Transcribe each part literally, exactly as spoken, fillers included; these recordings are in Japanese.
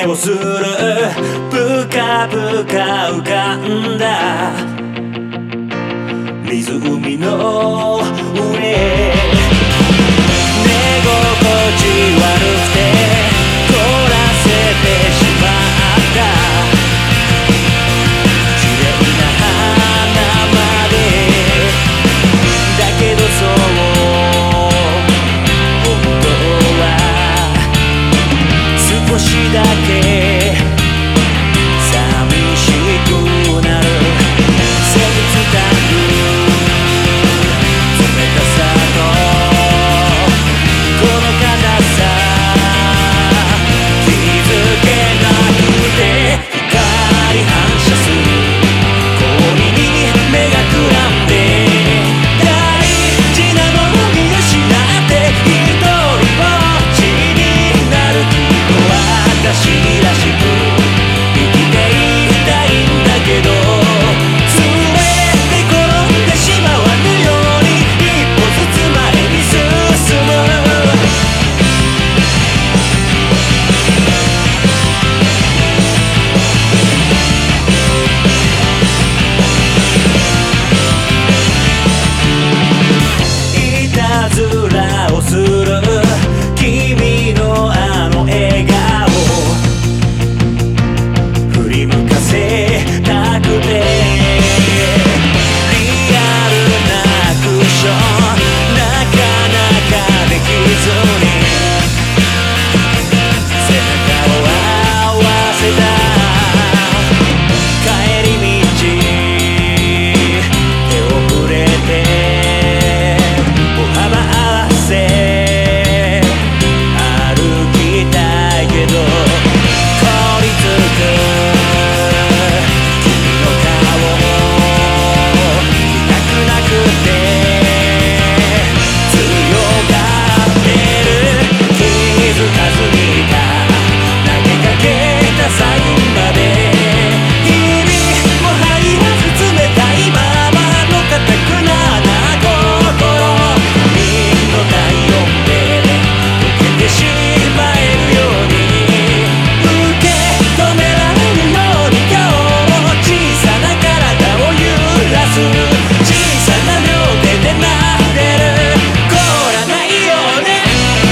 をするぷかぷか浮かんだ湖の上寝心地悪くて凍らせてしまった綺麗な花までだけどそう本当は少しだけ寂しくなるせりつたる冷たさとこの硬さ気づけなくて光反射する氷に目がくらんで大事なもの見失って一人ぼっちになるきっと私らしく生きていたいんだけどつれて転んでしまわぬように一歩ずつ前に進むいたずらをする君のあの笑顔振り向かせたくてリアルなアクションなかなかできずに背中を合わせた帰り道手を触れて歩幅合わせ歩きたいけど凍りつく君の顔痛くなくて強がってる気づかずにいた投げかけたサインまで日々も入らず冷たいままの固くなな心瓶の体温で溶けてしまえるように受け止められるように今日も小さな体を揺らす小さな両手で撫でる凍らないようね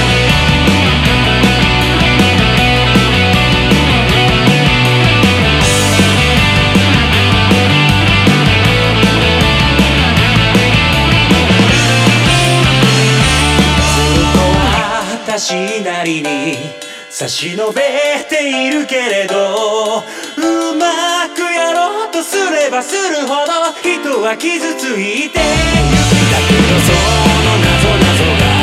ずっと私なりに差し伸べているけれどうまくやろうとすればするほど人は傷ついてゆくだけどその謎謎が